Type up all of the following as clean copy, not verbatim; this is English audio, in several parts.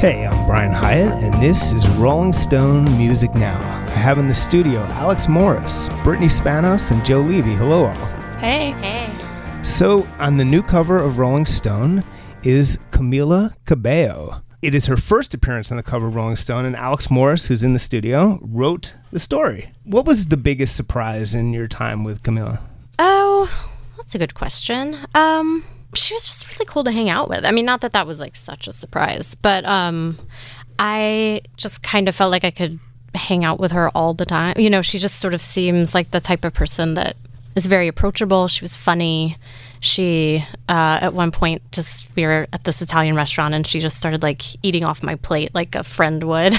Hey, I'm Brian Hyatt, and this is Rolling Stone Music Now. I have in the studio Alex Morris, Brittany Spanos, and Joe Levy. Hello all. Hey. Hey. So, on the new cover of Rolling Stone is Camila Cabello. It is her first appearance on the cover of Rolling Stone, and Alex Morris, who's in the studio, wrote the story. What was the biggest surprise in your time with Camila? Oh, that's a good question. She was just really cool to hang out with. I mean, not that that was like such a surprise, but I just kind of felt like I could hang out with her all the time. You know, she just sort of seems like the type of person that is very approachable. She was funny. She, at one point, we were at this Italian restaurant and she just started like eating off my plate like a friend would.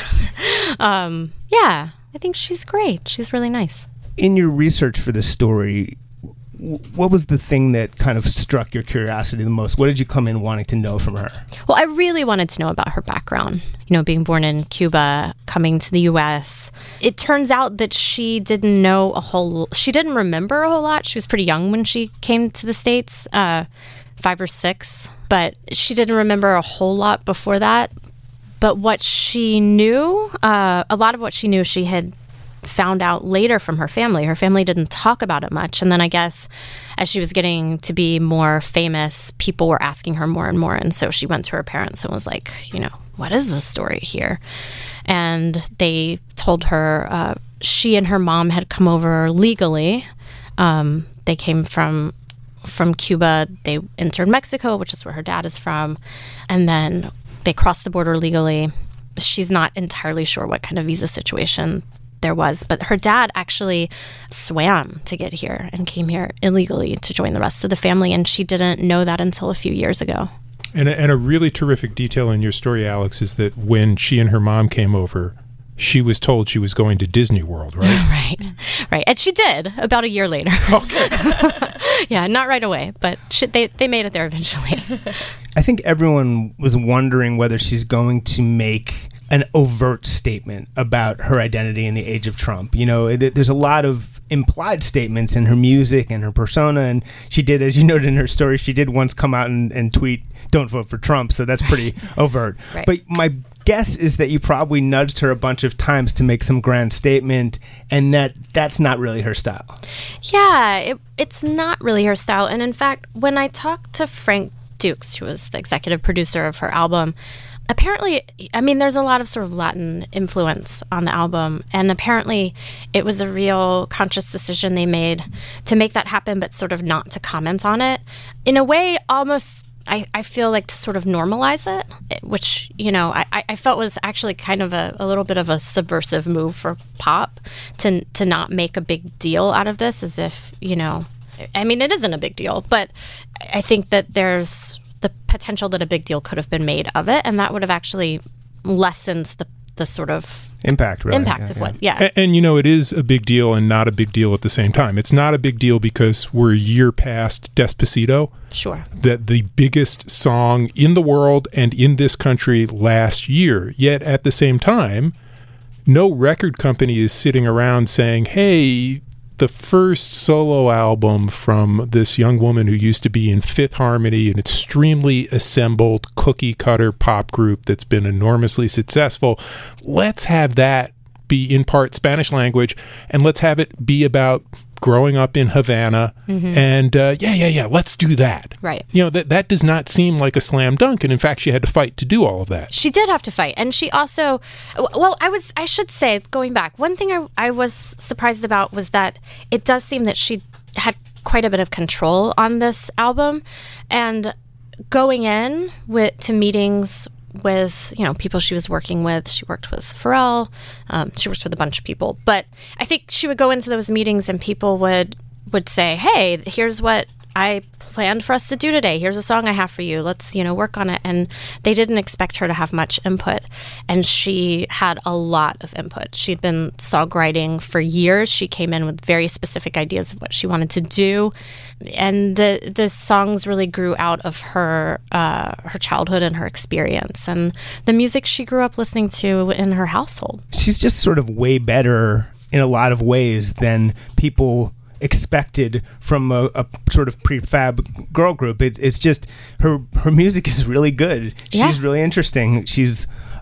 Yeah, I think she's great. She's really nice. In your research for this story, what was the thing that kind of struck your curiosity the most? What did you come in wanting to know from her? Well, I really wanted to know about her background. You know, being born in Cuba, coming to the U.S. It turns out that she didn't remember a whole lot. She was pretty young when she came to the States, 5 or 6. But she didn't remember a whole lot before that. But what she knew, a lot of what she knew, she had found out later from her family. Her family didn't talk about it much. And then I guess as she was getting to be more famous, people were asking her more and more. And so she went to her parents and was like, you know, what is this story here? And they told her she and her mom had come over legally. They came from Cuba. They entered Mexico, which is where her dad is from. And then they crossed the border legally. She's not entirely sure what kind of visa situation there was, but her dad actually swam to get here and came here illegally to join the rest of the family, and she didn't know that until a few years ago. And a really terrific detail in your story, Alex, is that when she and her mom came over, she was told she was going to Disney World, right? Right. And she did about a year later. Okay. Yeah, not right away, but they made it there eventually. I think everyone was wondering whether she's going to make an overt statement about her identity in the age of Trump. You know, there's a lot of implied statements in her music and her persona, and she did, as you noted in her story, she did once come out and tweet, "Don't vote for Trump," so that's pretty overt. Right. But my guess is that you probably nudged her a bunch of times to make some grand statement, and that's not really her style. Yeah, it's not really her style. And in fact, when I talked to Frank Dukes, who was the executive producer of her album, apparently, I mean, there's a lot of sort of Latin influence on the album, and apparently it was a real conscious decision they made to make that happen, but sort of not to comment on it. In a way, almost, I feel like to sort of normalize it, which, you know, I felt was actually kind of a little bit of a subversive move for pop to not make a big deal out of this, as if, you know, I mean, it isn't a big deal, but I think that there's the potential that a big deal could have been made of it, and that would have actually lessened the sort of impact of what. Yeah. And you know, it is a big deal and not a big deal at the same time. It's not a big deal because we're a year past Despacito. Sure. That the biggest song in the world and in this country last year. Yet at the same time, no record company is sitting around saying, hey, the first solo album from this young woman who used to be in Fifth Harmony, an extremely assembled cookie-cutter pop group that's been enormously successful. Let's have that be in part Spanish language, and let's have it be about growing up in Havana. Mm-hmm. And let's do that. Right. You know, that does not seem like a slam dunk, and in fact, she had to fight to do all of that. She did have to fight, and she also, well, I should say, going back, one thing I was surprised about was that it does seem that she had quite a bit of control on this album, and going in to meetings with, you know, people she was working with. She worked with Pharrell. She works with a bunch of people. But I think she would go into those meetings and people would say, hey, here's what I planned for us to do today. Here's a song I have for you. Let's, you know, work on it. And they didn't expect her to have much input. And she had a lot of input. She'd been songwriting for years. She came in with very specific ideas of what she wanted to do. And the songs really grew out of her childhood and her experience and the music she grew up listening to in her household. She's just sort of way better in a lot of ways than people expected from a sort of prefab girl group. It's just her music is really good. She's really interesting. She's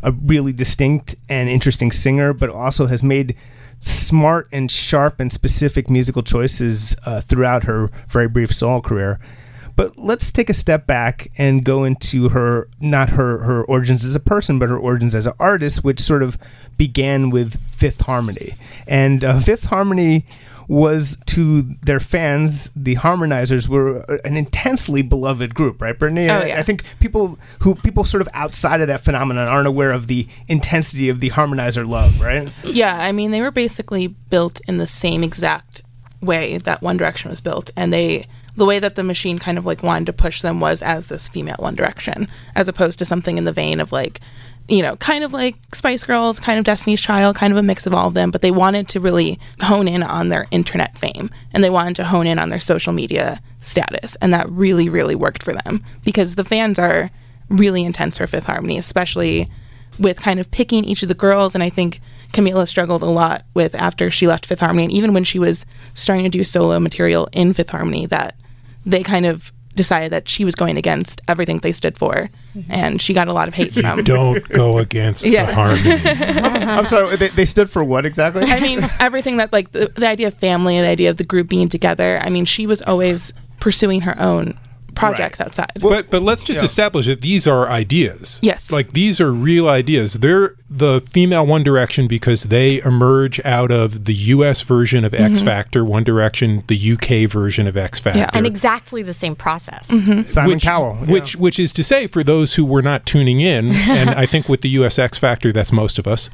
a really distinct and interesting singer, but also has made smart and sharp and specific musical choices throughout her very brief solo career. But let's take a step back and go into her, not her origins as a person, but her origins as an artist, which sort of began with Fifth Harmony. And Fifth Harmony was, to their fans, the Harmonizers were an intensely beloved group, right, Brittany? Oh, yeah. I think people sort of outside of that phenomenon aren't aware of the intensity of the Harmonizer love, right? Yeah, I mean, they were basically built in the same exact way that One Direction was built, and the way that the machine kind of like wanted to push them was as this female One Direction, as opposed to something in the vein of like, you know, kind of like Spice Girls, kind of Destiny's Child, kind of a mix of all of them, but they wanted to really hone in on their internet fame, and they wanted to hone in on their social media status, and that really, really worked for them, because the fans are really intense for Fifth Harmony, especially with kind of picking each of the girls, and I think Camila struggled a lot with after she left Fifth Harmony, and even when she was starting to do solo material in Fifth Harmony, that they kind of decided that she was going against everything they stood for, and she got a lot of hate from. Don't go against the Harmony. I'm sorry, they stood for what exactly? I mean, everything that, like, the idea of family, the idea of the group being together. I mean, she was always pursuing her own projects outside. But let's just establish that these are ideas. Yes. Like, these are real ideas. They're the female One Direction because they emerge out of the US version of X Factor, One Direction, the UK version of X Factor. Yeah. And exactly the same process. Simon Cowell. Yeah. Which is to say, for those who were not tuning in, and I think with the US X Factor, that's most of us,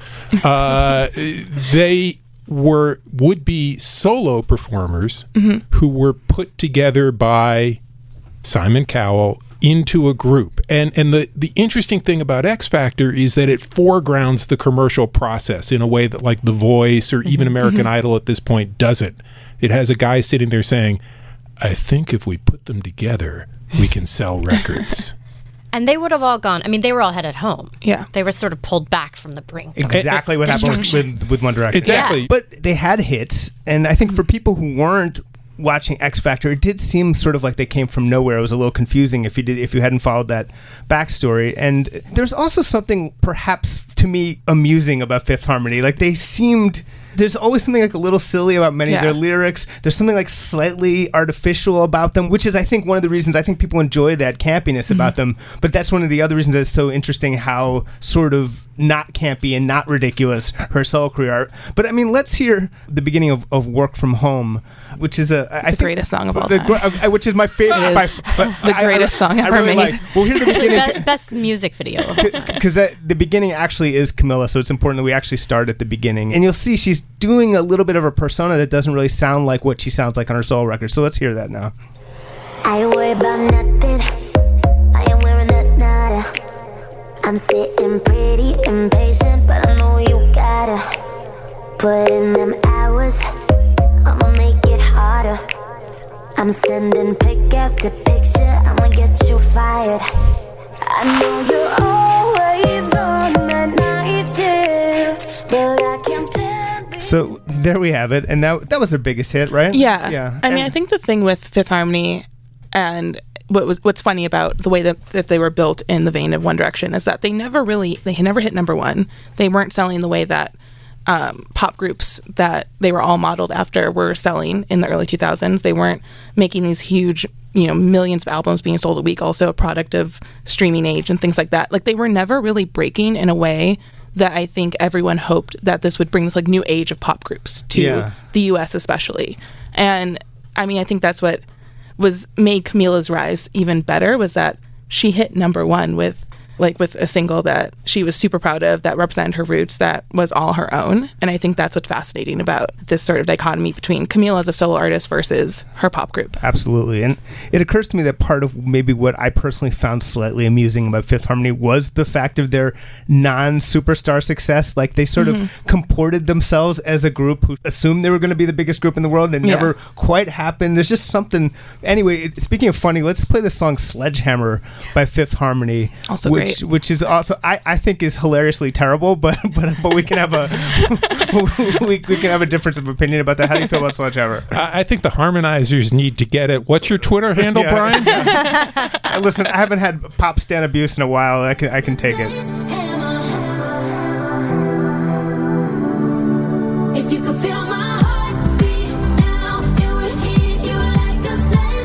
they would be solo performers who were put together by Simon Cowell into a group. And the interesting thing about X Factor is that it foregrounds the commercial process in a way that, like, The Voice or even American Idol at this point doesn't. It has a guy sitting there saying, I think if we put them together, we can sell records. And they would have all gone, I mean, they were all headed home. Yeah. They were sort of pulled back from the brink. Exactly what happened with One Direction. Exactly. Yeah. But they had hits, and I think for people who weren't watching X Factor, it did seem sort of like they came from nowhere. It was a little confusing if you hadn't followed that backstory. And there's also something perhaps to me amusing about Fifth Harmony. Like, there's always something like a little silly about many of their lyrics. There's something like slightly artificial about them, which is, I think, one of the reasons I think people enjoy that campiness about them. But that's one of the other reasons that it's so interesting how sort of not campy and not ridiculous her solo career are. But I mean, let's hear the beginning of Work From Home, which is the greatest song of all time. Which is my favorite. The greatest song ever really made. Well, here's the beginning. Best music video of all time. Because the beginning actually is Camila, so it's important that we actually start at the beginning. And you'll see she's doing a little bit of a persona that doesn't really sound like what she sounds like on her solo record. So let's hear that now. I worry about nothing. I am wearing a nada. I'm sitting pretty impatient, but I know you gotta put in them hours. I'ma make it harder. I'm sending pick after picture. I'ma get you fired. I know you're always on that night shift, but I can't stand it. So there we have it, and that was their biggest hit, right? Yeah. I mean, I think the thing with Fifth Harmony and what's funny about the way that they were built in the vein of One Direction is that they never hit number one. They weren't selling the way that pop groups that they were all modeled after were selling in the early 2000s. They weren't making these huge, millions of albums being sold a week, also a product of streaming age and things like that. Like, they were never really breaking in a way that I think everyone hoped that this would bring this like new age of pop groups to the US especially. And I mean, I think that's what made Camila's rise even better, was that she hit number one with a single that she was super proud of, that represented her roots, that was all her own. And I think that's what's fascinating about this sort of dichotomy between Camila as a solo artist versus her pop group. Absolutely. And it occurs to me that part of maybe what I personally found slightly amusing about Fifth Harmony was the fact of their non-superstar success. Like, they sort of comported themselves as a group who assumed they were going to be the biggest group in the world, and it never quite happened. There's just something. Anyway, speaking of funny, let's play the song Sledgehammer by Fifth Harmony. Also great. Which is also, I think, is hilariously terrible, but we can have a we can have a difference of opinion about that. How do you feel about Sledgehammer? I think the Harmonizers need to get it. What's your Twitter handle, Brian? Listen, I haven't had pop stan abuse in a while. I can take it. If you could feel my heartbeat now, it would hit you like a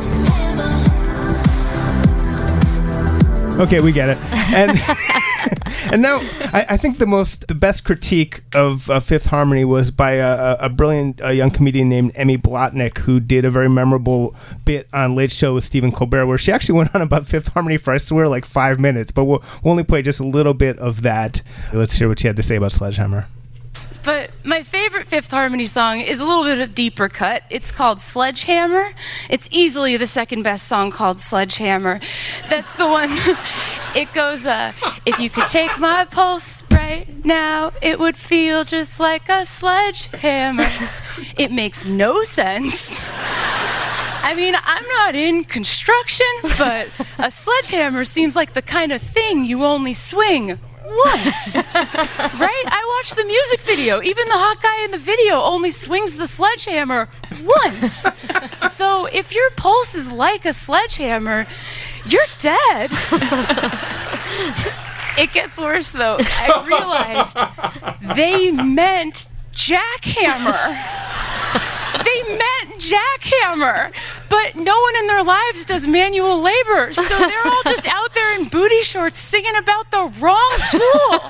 sledgehammer. Okay, we get it. And and now I think the best critique of Fifth Harmony was by a brilliant young comedian named Emmy Blotnick, who did a very memorable bit on Late Show with Stephen Colbert, where she actually went on about Fifth Harmony for, I swear, like 5 minutes. But we'll only play just a little bit of that. Let's hear what she had to say about Sledgehammer. But my favorite Fifth Harmony song is a little bit of a deeper cut. It's called Sledgehammer. It's easily the second best song called Sledgehammer. That's the one. It goes, if you could take my pulse right now, it would feel just like a sledgehammer. It makes no sense. I mean, I'm not in construction, but a sledgehammer seems like the kind of thing you only swing once, right? I watched the music video. Even the hot guy in the video only swings the sledgehammer once. So if your pulse is like a sledgehammer, you're dead. It gets worse, though. I realized they meant jackhammer. They meant jackhammer, but no one in their lives does manual labor, so they're all just out there in booty shorts singing about the wrong tool.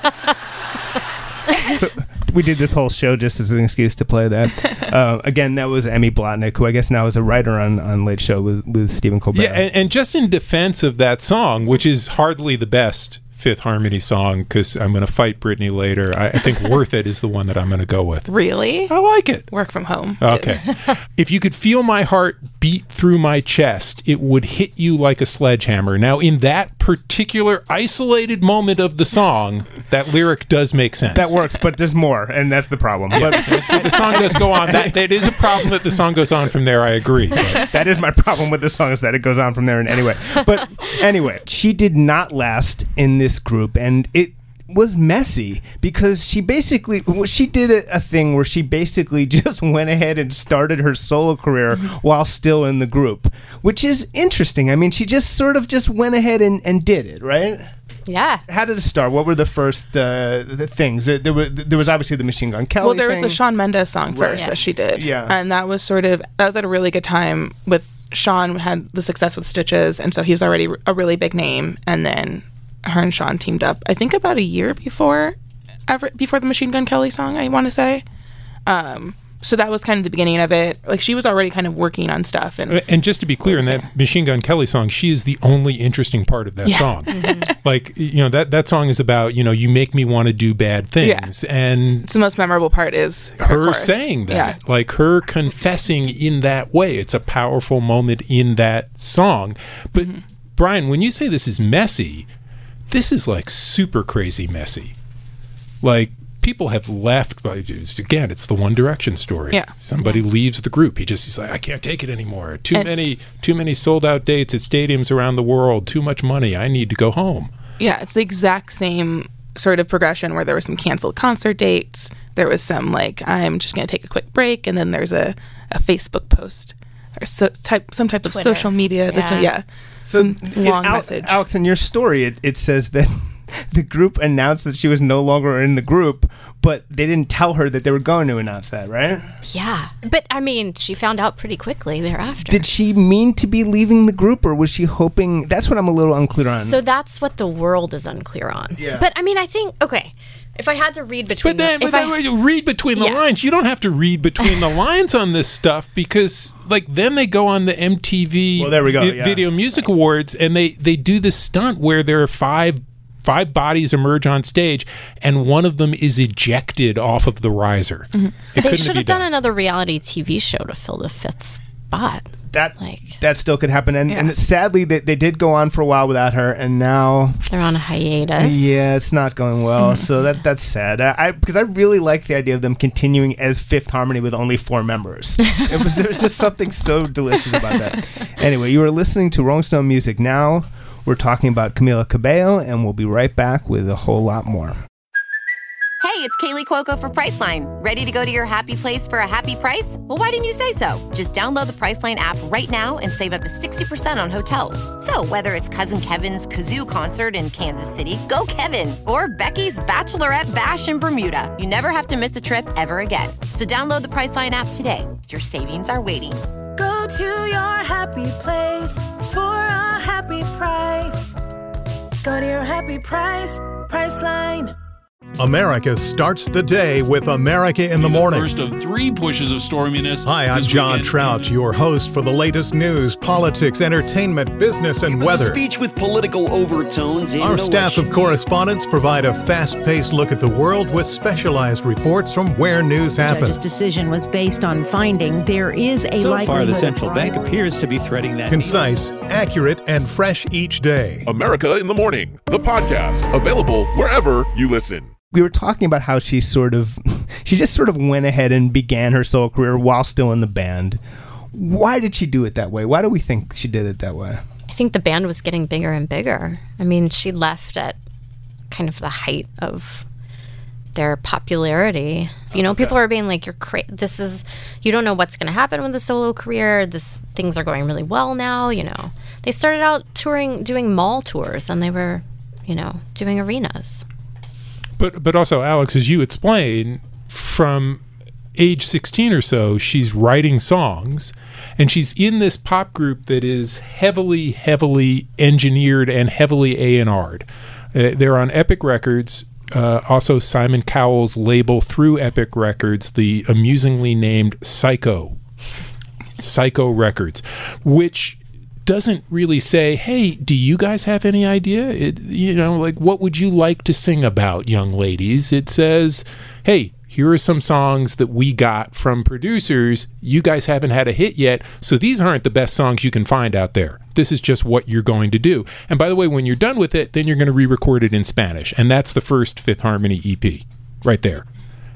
So we did this whole show just as an excuse to play that. Again, that was Emmy Blotnick, who I guess now is a writer on Late Show with Stephen Colbert. Yeah, and just in defense of that song, which is hardly the best Fifth Harmony song, because I'm going to fight Brittany later, I think Worth It is the one that I'm going to go with. Really? I like it. Work from home. Okay. If you could feel my heart beat through my chest, it would hit you like a sledgehammer. Now, in that particular isolated moment of the song, that lyric does make sense. That works, but there's more, and that's the problem. But So the song does go on. That is a problem that the song goes on from there, I agree. But that is my problem with the song, is that it goes on from there in any way. But anyway, she did not last in this group, and it was messy because she did a thing where she basically just went ahead and started her solo career while still in the group, which is interesting. I mean, she just sort of just went ahead and did it, right? Yeah. How did it start? What were the first the things? There was obviously the Machine Gun Kelly. Well, there was thing. the Shawn Mendes song first Right. that she did. Yeah. And that was at a really good time with Shawn had the success with Stitches, and so he was already a really big name. And then her and Shawn teamed up, I think about a year before the Machine Gun Kelly song, I want to say. So that was kind of the beginning of it. Like, she was already kind of working on stuff. And just to be clear, in that Machine Gun Kelly song, she is the only interesting part of that song. Like, that song is about, you make me want to do bad things. Yeah. And it's the most memorable part is her saying that. Like, her confessing in that way. It's a powerful moment in that song. But, Brian, when you say this is messy, this is like super crazy messy. Like, people have left. Again, it's the One Direction story. Yeah. Somebody leaves the group. He's like, I can't take it anymore. Too many sold out dates at stadiums around the world. Too much money. I need to go home. Yeah, it's the exact same sort of progression where there were some canceled concert dates. There was some like, I'm just going to take a quick break, and then there's a Facebook post or some type of Twitter. social media. Yeah. So some long message. Alex, in your story, it says that the group announced that she was no longer in the group, but they didn't tell her that they were going to announce that, right? Yeah. But, I mean, she found out pretty quickly thereafter. Did she mean to be leaving the group, or was she hoping? That's what I'm a little unclear on. So that's what the world is unclear on. Yeah. But, I mean, I think, okay, if I had to read between read between the lines. You don't have to read between the lines on this stuff, because like then they go on the MTV Video Music Awards, and they do this stunt where there are five bodies emerge on stage, and one of them is ejected off of the riser. They should have done another reality TV show to fill the fifth spot. That still could happen, and sadly they did go on for a while without her, and now they're on a hiatus. Yeah, it's not going well. So that's sad. Because I really like the idea of them continuing as Fifth Harmony with only 4 members. There was just something so delicious about that. Anyway, you are listening to Rolling Stone Music Now. We're talking about Camila Cabello, and we'll be right back with a whole lot more. Hey, it's Kaylee Cuoco for Priceline. Ready to go to your happy place for a happy price? Well, why didn't you say so? Just download the Priceline app right now and save up to 60% on hotels. So whether it's Cousin Kevin's Kazoo Concert in Kansas City, go Kevin, or Becky's Bachelorette Bash in Bermuda, you never have to miss a trip ever again. So download the Priceline app today. Your savings are waiting. Go to your happy place for a happy price. Go to your happy price, Priceline. America starts the day with America in the Morning. First of 3 pushes of storminess. Hi, I'm John Trout, your host for the latest news, politics, entertainment, business, and weather. A speech with political overtones. Our staff of correspondents provide a fast-paced look at the world with specialized reports from where news happens. The judge's decision was based on finding there is a likelihood. So far, the central bank appears to be threading that. Concise, accurate, and fresh each day. America in the Morning, the podcast, available wherever you listen. We were talking about how she just sort of went ahead and began her solo career while still in the band. Why did she do it that way? Why do we think she did it that way? I think the band was getting bigger and bigger. I mean, she left at kind of the height of their popularity. People are being like, "You're crazy. You don't know what's going to happen with the solo career. Things are going really well now." They started out touring, doing mall tours, and they were, doing arenas. But also, Alex, as you explain, from age 16 or so, she's writing songs, and she's in this pop group that is heavily, heavily engineered and heavily A&R'd. They're on Epic Records, also Simon Cowell's label through Epic Records, the amusingly named Psycho Records, which doesn't really say, hey, do you guys have any idea? What would you like to sing about, young ladies? It says, hey, here are some songs that we got from producers. You guys haven't had a hit yet, so these aren't the best songs you can find out there. This is just what you're going to do. And by the way, when you're done with it, then you're going to re-record it in Spanish. And that's the first Fifth Harmony EP right there.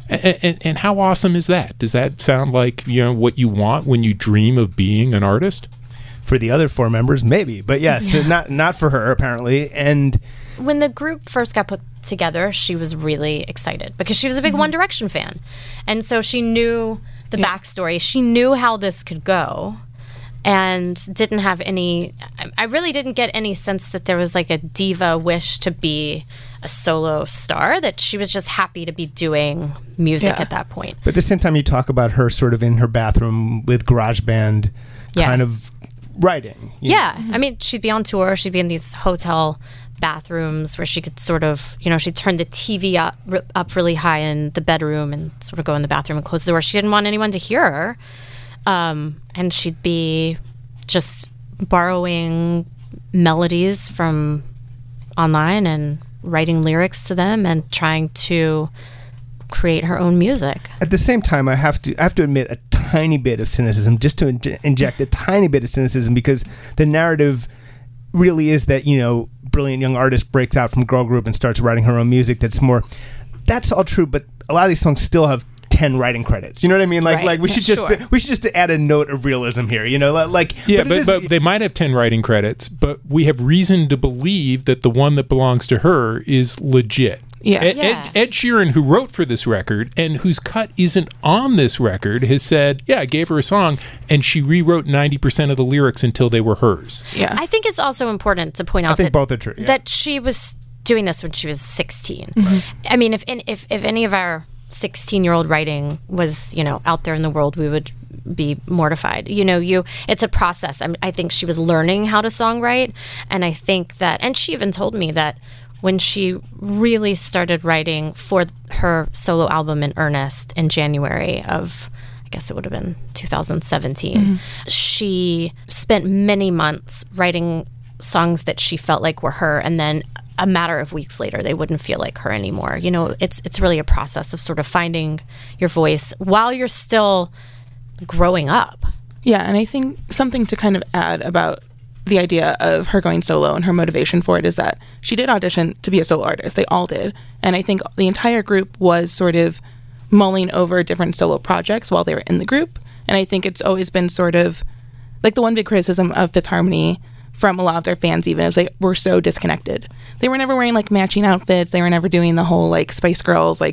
And how awesome is that? Does that sound like what you want when you dream of being an artist? For the other 4 members, maybe, but yes, not for her apparently. And when the group first got put together, she was really excited because she was a big One Direction fan, and so she knew the backstory. She knew how this could go, and didn't have any. I really didn't get any sense that there was like a diva wish to be a solo star. That she was just happy to be doing music at that point. But at the same time, you talk about her sort of in her bathroom with GarageBand, kind of writing. I mean, she'd be on tour. She'd be in these hotel bathrooms where she could sort of, she'd turn the TV up really high in the bedroom and sort of go in the bathroom and close the door. She didn't want anyone to hear her. And she'd be just borrowing melodies from online and writing lyrics to them and trying to create her own music. At the same time, I have to admit a tiny bit of cynicism, just to inject a tiny bit of cynicism, because the narrative really is that, brilliant young artist breaks out from girl group and starts writing her own music. That's all true, but a lot of these songs still have 10 writing credits. You know what I mean? Like we should just add a note of realism here. But they might have 10 writing credits, but we have reason to believe that the one that belongs to her is legit. Ed Sheeran, who wrote for this record and whose cut isn't on this record, has said, I gave her a song and she rewrote 90% of the lyrics until they were hers. I think it's also important to point out that both are true, that she was doing this when she was 16. Mm-hmm. I mean, if any of our 16-year-old writing was, out there in the world, we would be mortified. It's a process. I think she was learning how to songwrite, and I think that, and she even told me that when she really started writing for her solo album in earnest in January of, I guess it would have been 2017, she spent many months writing songs that she felt like were her, and then a matter of weeks later, they wouldn't feel like her anymore. It's really a process of sort of finding your voice while you're still growing up. Yeah, and I think something to kind of add about the idea of her going solo and her motivation for it is that she did audition to be a solo artist. They all did. And I think the entire group was sort of mulling over different solo projects while they were in the group. And I think it's always been sort of like the one big criticism of Fifth Harmony from a lot of their fans even is like, we're so disconnected. They were never wearing like matching outfits. They were never doing the whole like Spice Girls like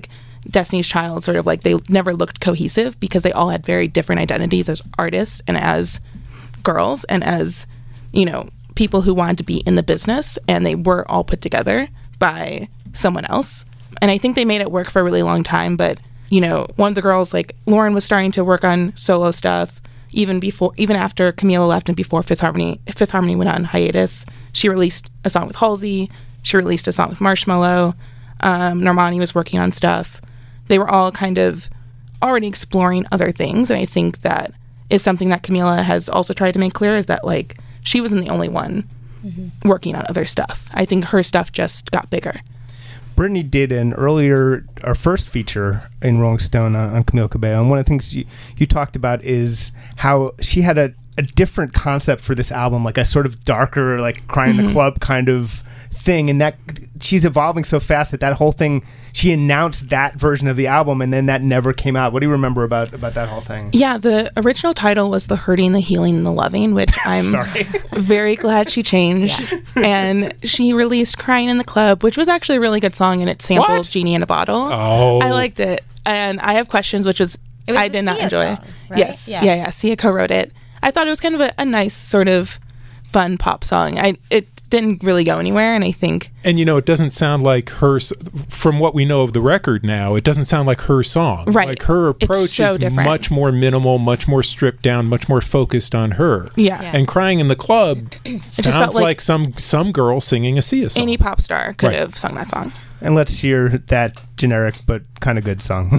Destiny's Child sort of like they never looked cohesive because they all had very different identities as artists and as girls and as, you know, people who wanted to be in the business, and they were all put together by someone else. And I think they made it work for a really long time, but, you know, one of the girls, like Lauren, was starting to work on solo stuff even after Camila left and before Fifth Harmony went on hiatus. She released a song with Halsey. She released a song with Marshmello. Normani was working on stuff. They were all kind of already exploring other things, and I think that is something that Camila has also tried to make clear, is that, like, she wasn't the only one working on other stuff. I think her stuff just got bigger. Brittany did our first feature in Rolling Stone on Camila Cabello, and one of the things you talked about is how she had a different concept for this album, like a sort of darker, like Cry in the Club kind of thing, and that she's evolving so fast that whole thing, she announced that version of the album, and then that never came out. What do you remember about that whole thing? Yeah, the original title was The Hurting, the Healing, and the Loving, which I'm very glad she changed. Yeah. And she released Crying in the Club, which was actually a really good song, and it sampled Genie in a Bottle. Oh. I liked it. And I Have Questions, which I did not enjoy. Song, right? Yes. Yeah. Sia co-wrote it. I thought it was kind of a nice sort of fun pop song. It didn't really go anywhere, and I think... And, you know, it doesn't sound like her... From what we know of the record now, it doesn't sound like her song. Right. Like, her approach is different. Much more minimal, much more stripped down, much more focused on her. Yeah. And Crying in the Club sounds like some girl singing a Sia song. Any pop star could have sung that song. And let's hear that generic but kind of good song.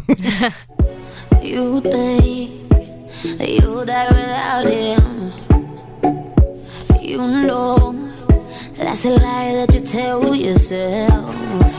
You think that you'll die without him. You know that's a lie that you tell yourself.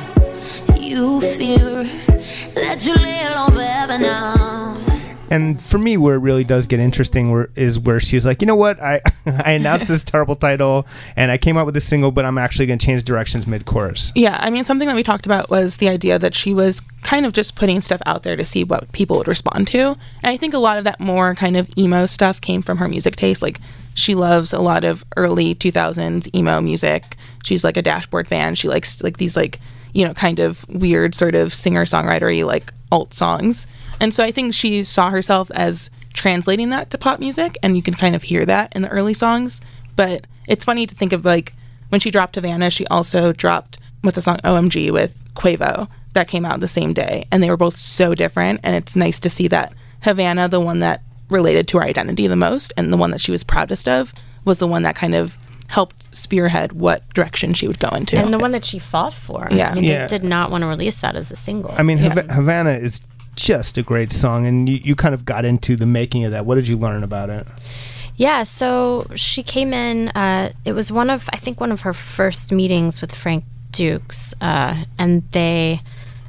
You fear that you lay alone forever now. And for me, where it really does get interesting is where she's like, you know what, I announced this terrible title and I came out with a single, but I'm actually going to change directions mid-chorus. Yeah, I mean, something that we talked about was the idea that she was kind of just putting stuff out there to see what people would respond to. And I think a lot of that more kind of emo stuff came from her music taste. Like, she loves a lot of early 2000s emo music. She's like a Dashboard fan. She likes like these like, you know, kind of weird sort of singer-songwriter-y like alt songs. And so I think she saw herself as translating that to pop music, and you can kind of hear that in the early songs. But it's funny to think of, like, when she dropped Havana, she also dropped with the song OMG with Quavo that came out the same day, and they were both so different. And it's nice to see that Havana, the one that related to her identity the most and the one that she was proudest of, was the one that kind of helped spearhead what direction she would go into. And the one that she fought for. Yeah. I mean, they did not want to release that as a single. I mean, Havana is just a great song, and you kind of got into the making of that. What did you learn about it? Yeah, so she came in, it was one of her first meetings with Frank Dukes, and they,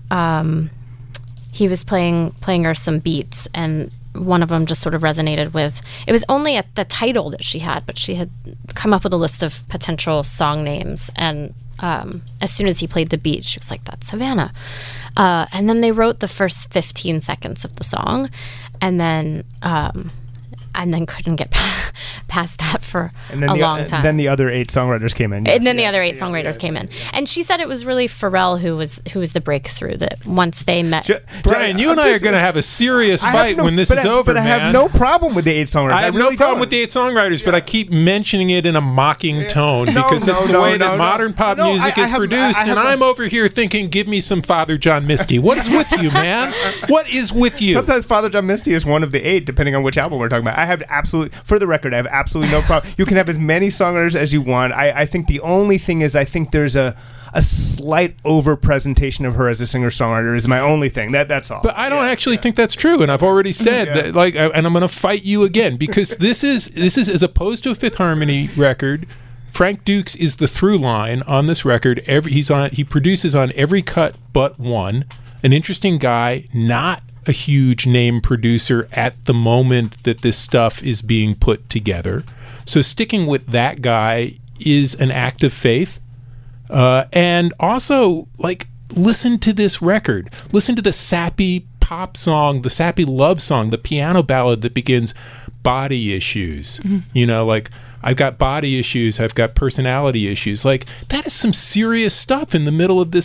he was playing her some beats, and one of them just sort of resonated with, it was only at the title that she had, but she had come up with a list of potential song names, and as soon as he played the beat, she was like, that's Havana. And then they wrote the first 15 seconds of the song, and then couldn't get past that for a long time. Then the other 8 songwriters came in. And then the other 8 songwriters came in. And she said it was really Pharrell who was the breakthrough, that once they met. Brian, you and I are going to have a serious fight when this is over, but man. I have no problem with the 8 songwriters. I have no problem with the 8 songwriters, but I keep mentioning it in a mocking tone because it's the way that modern pop music is produced, and I'm over here thinking, give me some Father John Misty. What is with you, man? What is with you? Sometimes Father John Misty is one of the 8, depending on which album we're talking about. For the record, I have absolutely no problem. You can have as many songwriters as you want. I think the only thing is, I think there's a slight over-presentation of her as a singer-songwriter is my only thing. That's all. But I don't actually think that's true, and I've already said that. Like, and I'm going to fight you again because this is as opposed to a Fifth Harmony record. Frank Dukes is the through line on this record. He produces on every cut but one. An interesting guy, not a huge name producer at the moment that this stuff is being put together. So sticking with that guy is an act of faith. And also, like, listen to this record. Listen to the sappy pop song, the sappy love song, the piano ballad that begins body issues. Mm-hmm. You know, like, I've got body issues, I've got personality issues. Like, that is some serious stuff in the middle of this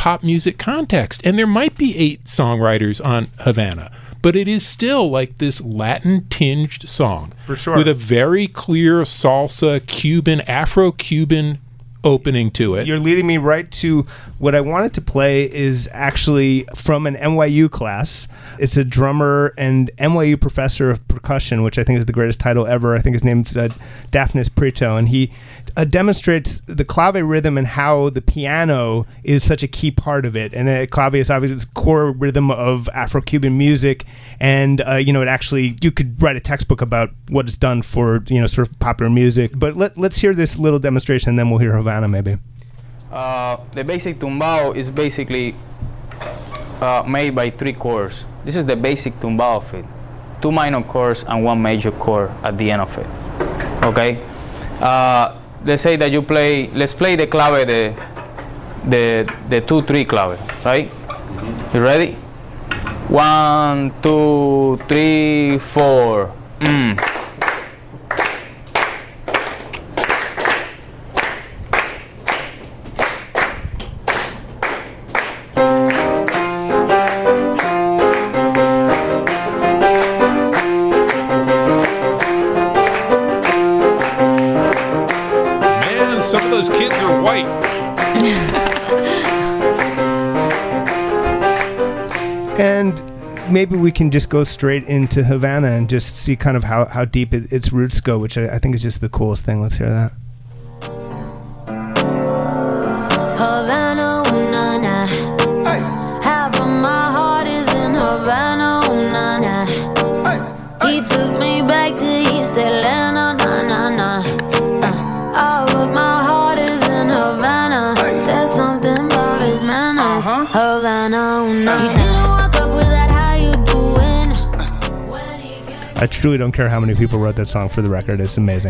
pop music context. And there might be 8 songwriters on Havana, but it is still like this Latin-tinged song. For sure. With a very clear salsa, Cuban, Afro-Cuban opening to it. You're leading me right to what I wanted to play is actually from an NYU class. It's a drummer and NYU professor of percussion, which I think is the greatest title ever. I think his name's Daphnis Prieto, and he demonstrates the clave rhythm and how the piano is such a key part of it. And clave is obviously the core rhythm of Afro-Cuban music, and it actually, you could write a textbook about what it's done for sort of popular music. But let's hear this little demonstration, and then we'll hear Havana maybe. The basic tumbao is basically made by 3 chords. This is the basic tumbao of it. 2 minor chords and 1 major chord at the end of it. Okay? Let's say that let's play the clave, the 2-3 clave, right? You ready? 1, 2, 3, 4. Some of those kids are white. And maybe we can just go straight into Havana and just see kind of how deep its roots go, which I think is just the coolest thing. Let's hear that. Havana, ooh, na, na. Half of my heart is in Havana, ooh, na, na. He took me back to East Atlanta, na, na, na. All of my heart is in Havana. There's something about his manners. Havana, ooh, na, na. He didn't walk up with that, how you doing? I truly don't care how many people wrote that song, for the record. It's amazing.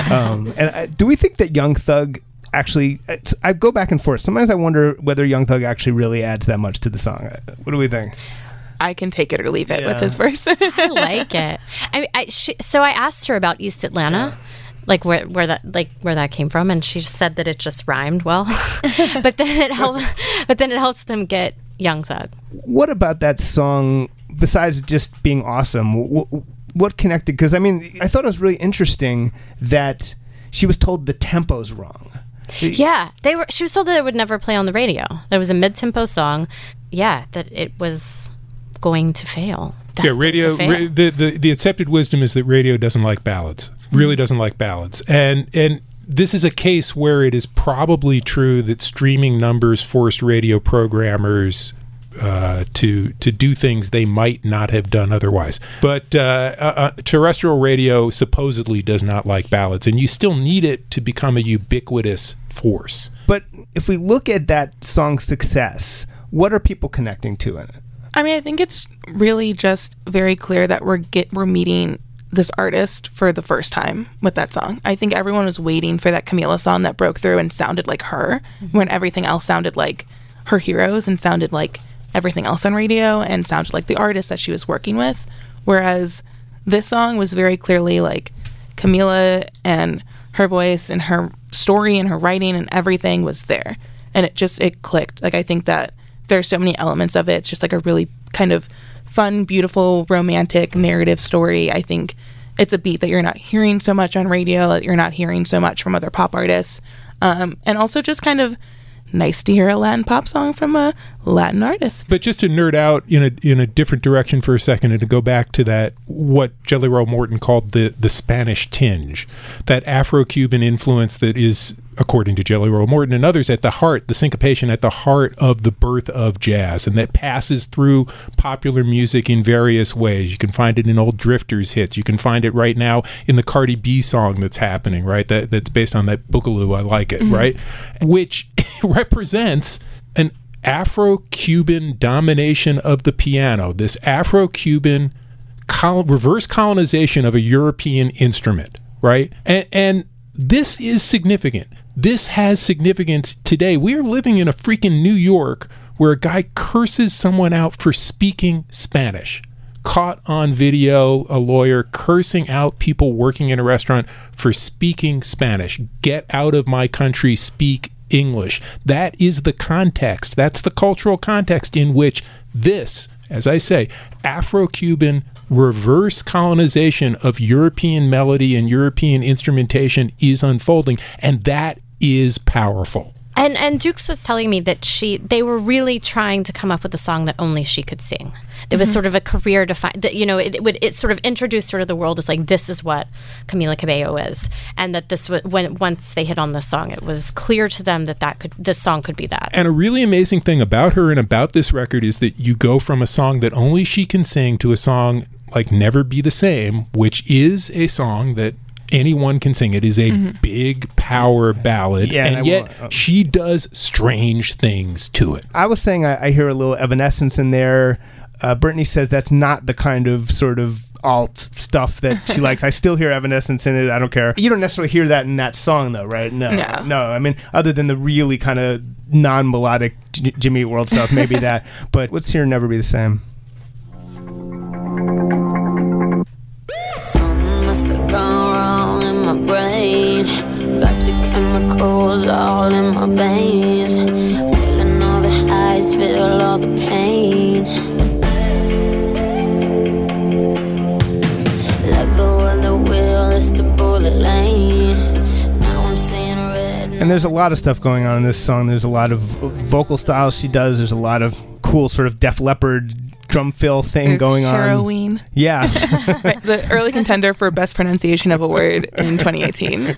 Do we think that Young Thug actually, I go back and forth. Sometimes I wonder whether Young Thug actually really adds that much to the song. What do we think? I can take it or leave it with his verse. I like it. So I asked her about East Atlanta, like where that came from, and she said that it just rhymed well. but then it helps them get Young Thug. What about that song, besides just being awesome? What connected? Because I thought it was really interesting that she was told the tempo's wrong. Yeah, she was told that it would never play on the radio. That it was a mid-tempo song. Yeah, that it was going to fail. Radio. The accepted wisdom is that radio doesn't like ballads. Really doesn't like ballads, and this is a case where it is probably true that streaming numbers forced radio programmers to do things they might not have done otherwise. But terrestrial radio supposedly does not like ballads, and you still need it to become a ubiquitous force. But if we look at that song's success, what are people connecting to in it? I think it's really just very clear that we're meeting this artist for the first time with that song. I think everyone was waiting for that Camila song that broke through and sounded like her, when everything else sounded like her heroes and sounded like everything else on radio and sounded like the artist that she was working with. Whereas this song was very clearly like Camila, and her voice and her story and her writing and everything was there. And it clicked. Like, I think that there's so many elements of it. It's just like a really kind of fun, beautiful, romantic narrative story. I think it's a beat that you're not hearing so much on radio, that you're not hearing so much from other pop artists. And also just kind of nice to hear a Latin pop song from a Latin artist. But just to nerd out in a different direction for a second, and to go back to that, what Jelly Roll Morton called the Spanish tinge, that Afro-Cuban influence that is, according to Jelly Roll Morton and others, at the heart, the syncopation at the heart of the birth of jazz, and that passes through popular music in various ways. You can find it in old Drifters hits. You can find it right now in the Cardi B song that's happening, right? That's based on that Boogaloo, I Like It, right? Which represents an Afro-Cuban domination of the piano, this Afro-Cuban reverse colonization of a European instrument, right? And this is significant. This has significance today. We are living in a freaking New York where a guy curses someone out for speaking Spanish. Caught on video, a lawyer cursing out people working in a restaurant for speaking Spanish. Get out of my country, speak English. That is the context. That's the cultural context in which this, as I say, Afro-Cuban reverse colonization of European melody and European instrumentation is unfolding, and that is powerful. And Dukes was telling me that they were really trying to come up with a song that only she could sing. It was sort of a career defined, that, you know, it sort of introduced sort of the world as like, this is what Camila Cabello is, and that this was, once they hit on this song, it was clear to them that this song could be that. And a really amazing thing about her and about this record is that you go from a song that only she can sing to a song like Never Be the Same, which is a song that anyone can sing. It is a big power ballad, and yet she does strange things to it. I was saying I hear a little Evanescence in there. Brittany says that's not the kind of sort of alt stuff that she likes. I still hear Evanescence in it. I don't care. You don't necessarily hear that in that song, though, right? No. I mean, other than the really kind of non-melodic Jimmy Eat World stuff, maybe that. But let's hear Never Be the Same. Something must have gone wrong in my brain. Got your chemicals all in my veins. Feeling all the highs, feel all the pain. Let go of the wheel, it's the bullet lane. Now I'm seeing red. And there's a lot of stuff going on in this song. There's a lot of vocal styles she does. There's a lot of cool sort of Def Leppard drum fill thing There's going on. Heroine. Yeah. Right, the early contender for best pronunciation of a word in 2018.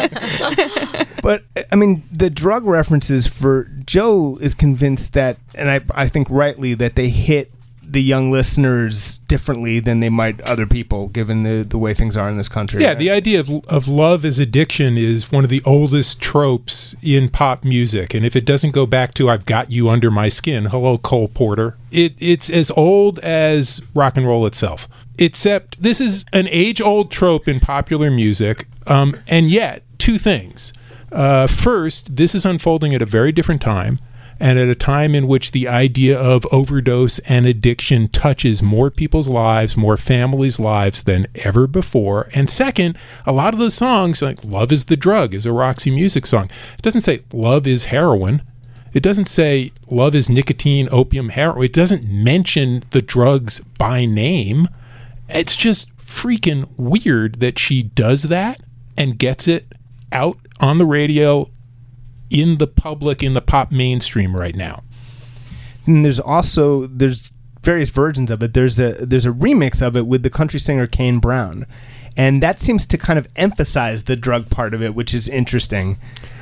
But, I mean, the drug references for Joe is convinced that, and I think rightly, that they hit the young listeners differently than they might other people, given the way things are in this country. Yeah, right? the idea of love as addiction is one of the oldest tropes in pop music. And if it doesn't go back to I've got you under my skin, hello, Cole Porter, it's as old as rock and roll itself. Except this is an age-old trope in popular music, and yet, two things. First, this is unfolding at a very different time, and at a time in which the idea of overdose and addiction touches more people's lives, more families' lives than ever before. And second, a lot of those songs, like Love is the Drug, is a Roxy Music song. It doesn't say love is heroin. It doesn't say love is nicotine, opium, heroin. It doesn't mention the drugs by name. It's just freaking weird that she does that and gets it out on the radio, in the public, in the pop mainstream right now. And there's various versions of it. There's a remix of it with the country singer Kane Brown, and that seems to kind of emphasize the drug part of it, which is interesting.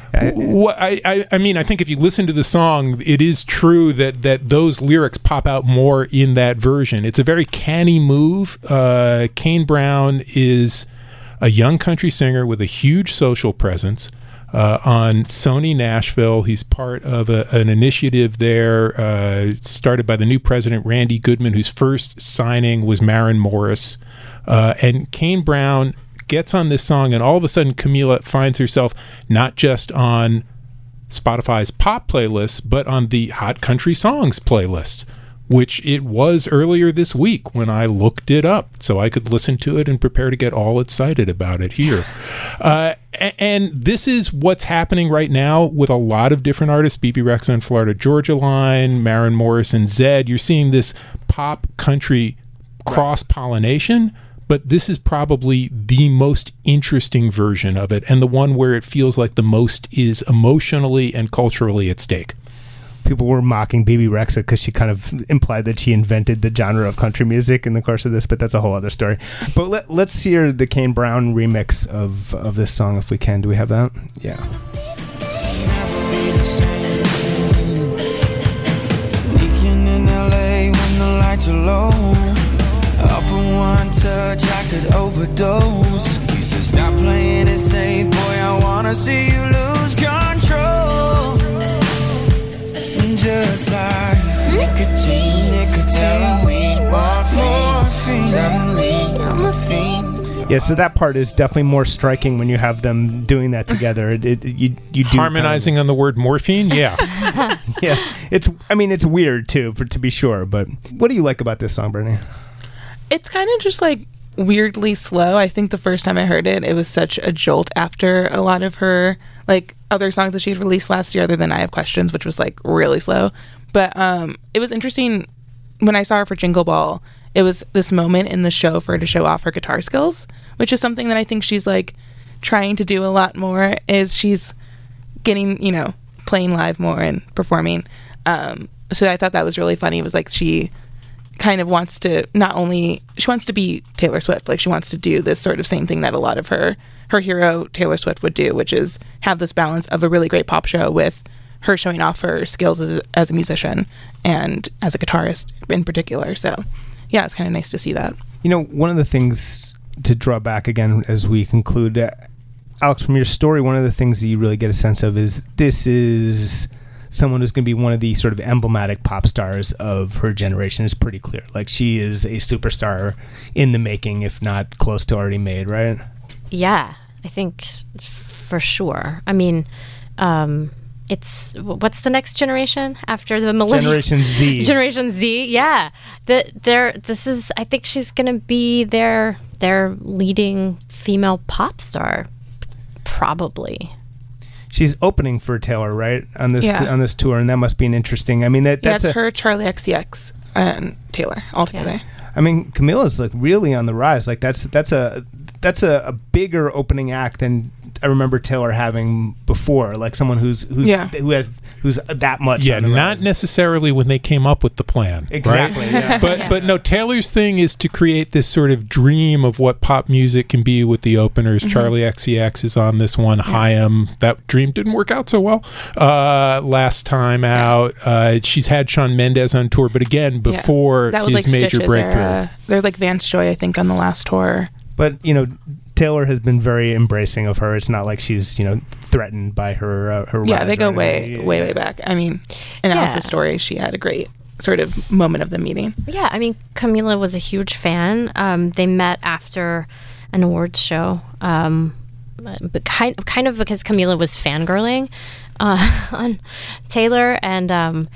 I mean, I think if you listen to the song, it is true that those lyrics pop out more in that version. It's a very canny move. Kane Brown is a young country singer with a huge social presence. On Sony Nashville, he's part of an initiative there started by the new president, Randy Goodman, whose first signing was Maren Morris. And Kane Brown gets on this song, and all of a sudden Camila finds herself not just on Spotify's pop playlist, but on the Hot Country Songs playlist, which it was earlier this week when I looked it up so I could listen to it and prepare to get all excited about it here. And this is what's happening right now with a lot of different artists, Bebe Rexha and Florida Georgia Line, Maren Morris and Zedd. You're seeing this pop country cross-pollination, but this is probably the most interesting version of it, and the one where it feels like the most is emotionally and culturally at stake. People were mocking Bebe Rexha because she kind of implied that she invented the genre of country music in the course of this, but that's a whole other story. But let's hear the Kane Brown remix of this song if we can. Do we have that? Yeah. Sneaking in LA when the lights are low. Off of one touch I could overdose. You said stop playing it safe, boy, I wanna see you lose control. Just like nicotine, weed, morphine, suddenly I'm a fiend. Yeah, so that part is definitely more striking when you have them doing that together. You do harmonizing on the word morphine, yeah. Yeah, it's weird too, to be sure. But what do you like about this song, Brittany? It's kind of just like weirdly slow. I think the first time I heard it, it was such a jolt after a lot of her like other songs that she had released last year, other than I Have Questions, which was like really slow. But it was interesting when I saw her for Jingle Ball. It was this moment in the show for her to show off her guitar skills, which is something that I think she's like trying to do a lot more, is she's getting, you know, playing live more and performing. So I thought that was really funny. It was like she kind of wants to she wants to be Taylor Swift. Like she wants to do this sort of same thing that a lot of her hero Taylor Swift would do, which is have this balance of a really great pop show with her showing off her skills as a musician and as a guitarist in particular. So yeah, it's kind of nice to see that. You know, one of the things to draw back again as we conclude, Alex, from your story, one of the things that you really get a sense of is this is someone who's going to be one of the sort of emblematic pop stars of her generation. Is pretty clear. Like she is a superstar in the making, if not close to already made, right? Yeah, I think for sure. I mean, it's what's the next generation after the millennium? Generation Z. Generation Z. Yeah, this is. I think she's going to be their leading female pop star, probably. She's opening for Taylor, right, on this tour, and that must be an interesting. I mean, that's her, Charlie XCX, and Taylor all together. Yeah. I mean, Camila's like really on the rise. Like that's a bigger opening act than I remember Taylor having before. Like someone who's that much. Yeah, on the not rise. Necessarily when they came up with the plan. Exactly. Right? Yeah. But no, Taylor's thing is to create this sort of dream of what pop music can be with the openers. Mm-hmm. Charlie XCX is on this one. Haim. That dream didn't work out so well last time out. She's had Shawn Mendes on tour, but again before that was his like major Stitches breakthrough. There's like Vance Joy, I think, on the last tour. But you know, Taylor has been very embracing of her. It's not like she's, you know, threatened by her. Yeah, they go way back. I mean, in Alice's story, she had a great sort of moment of the meeting. Yeah, I mean, Camila was a huge fan. They met after an awards show, but kind of because Camila was fangirling on Taylor, and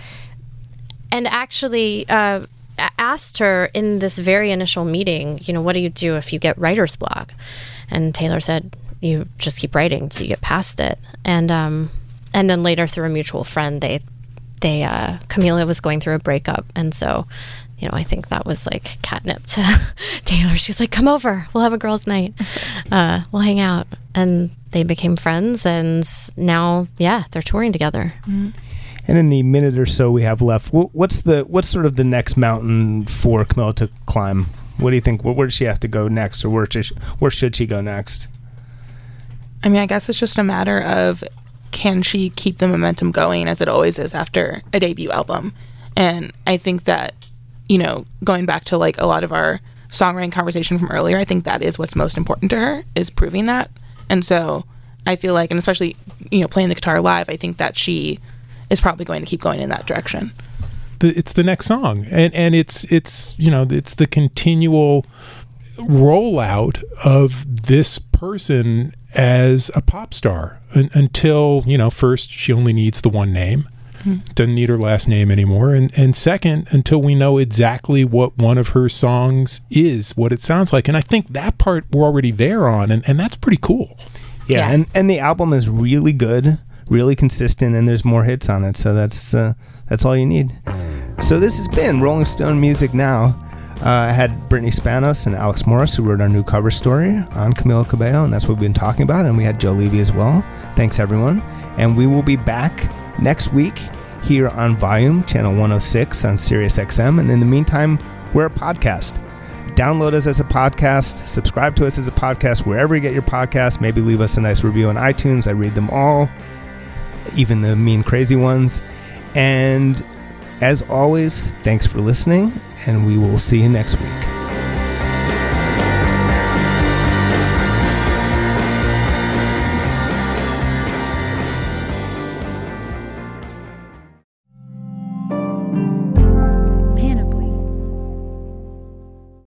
actually asked her in this very initial meeting, you know, what do you do if you get writer's block? And Taylor said, you just keep writing till you get past it. And then later, through a mutual friend, Camila was going through a breakup, and so, you know, I think that was like catnip to Taylor. She's like, come over, we'll have a girls' night, we'll hang out, and they became friends, and now, they're touring together. Mm-hmm. And in the minute or so we have left, what's sort of the next mountain for Camila to climb? What do you think? Where does she have to go next, or where should she go next? I mean, I guess it's just a matter of, can she keep the momentum going as it always is after a debut album? And I think that, you know, going back to like a lot of our songwriting conversation from earlier, I think that is what's most important to her, is proving that. And so I feel like, and especially, you know, playing the guitar live, I think that she is probably going to keep going in that direction. It's the next song, and it's you know, it's the continual rollout of this person as a pop star until, you know, first she only needs the one name, doesn't need her last name anymore, and second, until we know exactly what one of her songs is, what it sounds like. And I think that part we're already there on, and that's pretty cool. Yeah. And the album is really good, really consistent, and there's more hits on it, so that's all you need. So this has been Rolling Stone Music Now. I had Brittany Spanos and Alex Morris, who wrote our new cover story on Camila Cabello, and that's what we've been talking about, and we had Joe Levy as well. Thanks, everyone. And we will be back next week here on Volume, Channel 106 on Sirius XM, and in the meantime, we're a podcast. Download us as a podcast, subscribe to us as a podcast, wherever you get your podcasts. Maybe leave us a nice review on iTunes. I read them all, even the mean, crazy ones. And as always, thanks for listening, and we will see you next week.